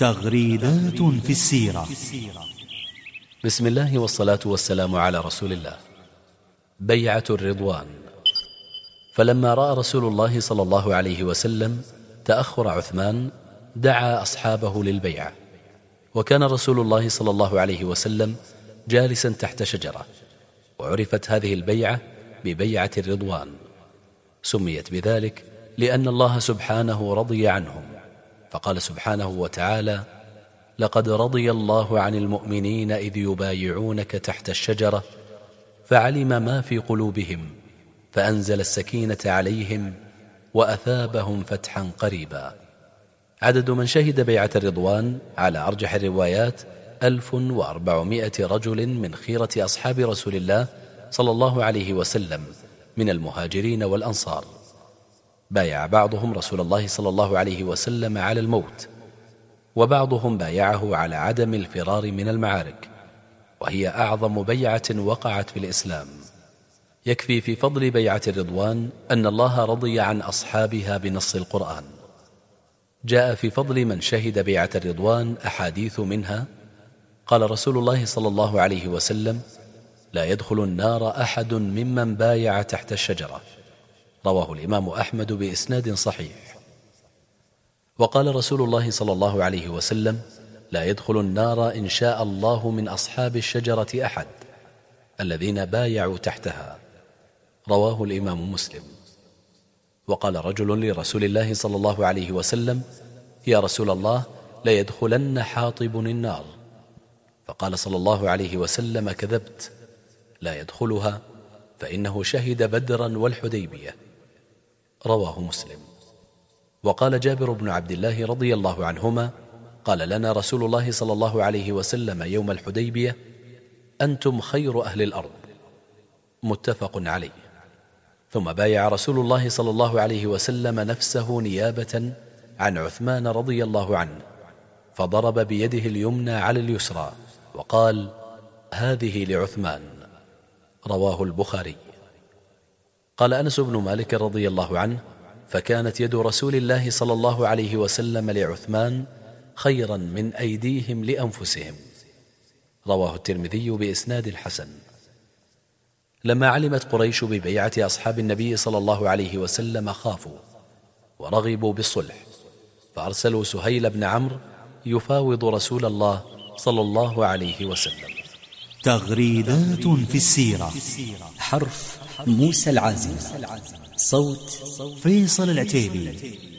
تغريدات في السيرة. بسم الله والصلاة والسلام على رسول الله. بيعة الرضوان. فلما رأى رسول الله صلى الله عليه وسلم تأخر عثمان دعا أصحابه للبيعة، وكان رسول الله صلى الله عليه وسلم جالسا تحت شجرة، وعرفت هذه البيعة ببيعة الرضوان. سميت بذلك لأن الله سبحانه رضي عنهم، فقال سبحانه وتعالى: لقد رضي الله عن المؤمنين إذ يبايعونك تحت الشجرة فعلم ما في قلوبهم فأنزل السكينة عليهم وأثابهم فتحا قريبا. عدد من شهد بيعة الرضوان على أرجح الروايات 1400 رجل من خيرة أصحاب رسول الله صلى الله عليه وسلم من المهاجرين والأنصار. بايع بعضهم رسول الله صلى الله عليه وسلم على الموت، وبعضهم بايعه على عدم الفرار من المعارك، وهي أعظم بيعة وقعت في الإسلام. يكفي في فضل بيعة الرضوان أن الله رضي عن أصحابها بنص القرآن. جاء في فضل من شهد بيعة الرضوان أحاديث، منها قال رسول الله صلى الله عليه وسلم: لا يدخل النار أحد ممن بايع تحت الشجرة. رواه الإمام أحمد بإسناد صحيح. وقال رسول الله صلى الله عليه وسلم: لا يدخل النار إن شاء الله من أصحاب الشجرة أحد، الذين بايعوا تحتها. رواه الإمام مسلم. وقال رجل لرسول الله صلى الله عليه وسلم: يا رسول الله، لا يدخلن حاطب النار. فقال صلى الله عليه وسلم: كذبت، لا يدخلها، فإنه شهد بدرا والحديبية. رواه مسلم. وقال جابر بن عبد الله رضي الله عنهما: قال لنا رسول الله صلى الله عليه وسلم يوم الحديبية: أنتم خير أهل الأرض. متفق عليه. ثم بايع رسول الله صلى الله عليه وسلم نفسه نيابة عن عثمان رضي الله عنه، فضرب بيده اليمنى على اليسرى وقال: هذه لعثمان. رواه البخاري. قال أنس بن مالك رضي الله عنه: فكانت يد رسول الله صلى الله عليه وسلم لعثمان خيرا من أيديهم لأنفسهم. رواه الترمذي بإسناد حسن. لما علمت قريش ببيعة أصحاب النبي صلى الله عليه وسلم خافوا ورغبوا بالصلح، فأرسلوا سهيل بن عمرو يفاوض رسول الله صلى الله عليه وسلم. تغريدات في السيرة. حرف موسى العازم، صوت فيصل العتيبي.